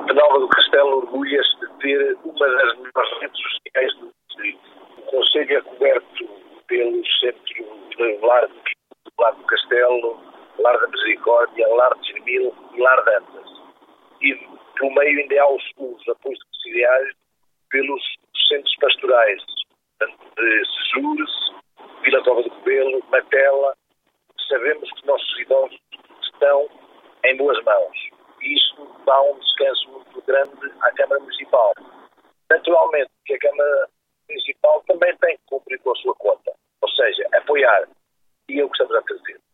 Penalva do Castelo orgulha-se de ter uma das melhores redes sociais do distrito. O concelho é coberto pelo centro de Lar do Castelo, Lar da Misericórdia, Lar de Germil e Lar de Antas. E pelo meio ainda há os apoios subsidiários pelos centros pastorais, de Sesures, Vila Cova do Cobelo, Matela. Sabemos que os nossos idosos estão em boas mãos. E isso dá um descanso muito grande à Câmara Municipal. Naturalmente que a Câmara Municipal também tem que cumprir com a sua conta, ou seja, apoiar. E é o que estamos a fazer.